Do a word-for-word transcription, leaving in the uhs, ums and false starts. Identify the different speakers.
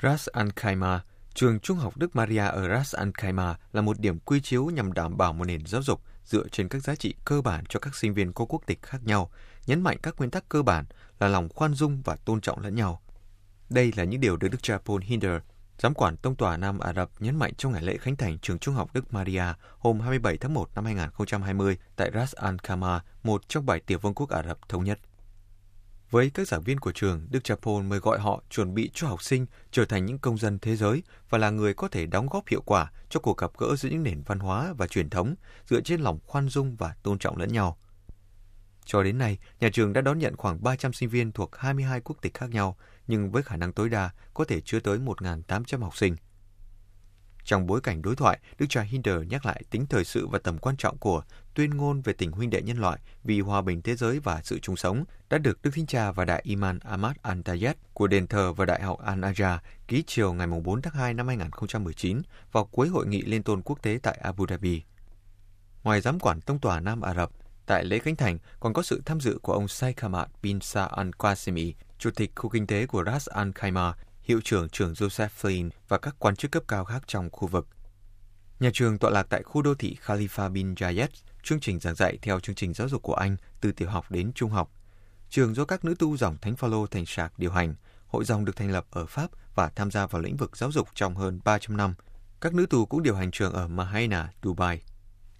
Speaker 1: Ras Al Khaimah, trường trung học Đức Maria ở Ras Al Khaimah là một điểm quy chiếu nhằm đảm bảo một nền giáo dục dựa trên các giá trị cơ bản cho các sinh viên có quốc tịch khác nhau, nhấn mạnh các nguyên tắc cơ bản là lòng khoan dung và tôn trọng lẫn nhau. Đây là những điều được Đức cha Paul Hinder, giám quản tông tòa Nam Ả Rập nhấn mạnh trong ngày lễ khánh thành trường trung học Đức Maria hôm hai mươi bảy tháng một năm hai nghìn không trăm hai mươi tại Ras Al Khaimah, một trong bảy tiểu vương quốc Ả Rập thống nhất. Với các giảng viên của trường, Đức cha Paul mời gọi họ chuẩn bị cho học sinh trở thành những công dân thế giới và là người có thể đóng góp hiệu quả cho cuộc gặp gỡ giữa những nền văn hóa và truyền thống dựa trên lòng khoan dung và tôn trọng lẫn nhau. Cho đến nay, nhà trường đã đón nhận khoảng ba trăm sinh viên thuộc hai mươi hai quốc tịch khác nhau, nhưng với khả năng tối đa có thể chứa tới một nghìn tám trăm học sinh. Trong bối cảnh đối thoại, Đức cha Hinder nhắc lại tính thời sự và tầm quan trọng của tuyên ngôn về tình huynh đệ nhân loại vì hòa bình thế giới và sự chung sống đã được Đức Thánh Cha và Đại Imam Ahmad Al-Tayed của đền thờ và Đại học Al-Azhar ký chiều ngày bốn tháng hai năm hai nghìn không trăm mười chín vào cuối hội nghị liên tôn quốc tế tại Abu Dhabi. Ngoài giám quản tông tòa Nam Ả Rập, tại lễ khánh thành còn có sự tham dự của ông Sheikh Hamad bin Sa Al-Qasimi, chủ tịch khu kinh tế của Ras Al Khaimah, hiệu trưởng trường Joseph Flynn và các quan chức cấp cao khác trong khu vực. Nhà trường tọa lạc tại khu đô thị Khalifa bin Zayed, chương trình giảng dạy theo chương trình giáo dục của Anh từ tiểu học đến trung học. Trường do các nữ tu dòng Thánh Phaolô Thành Sạc điều hành, hội dòng được thành lập ở Pháp và tham gia vào lĩnh vực giáo dục trong hơn ba trăm năm. Các nữ tu cũng điều hành trường ở Mahaina, Dubai.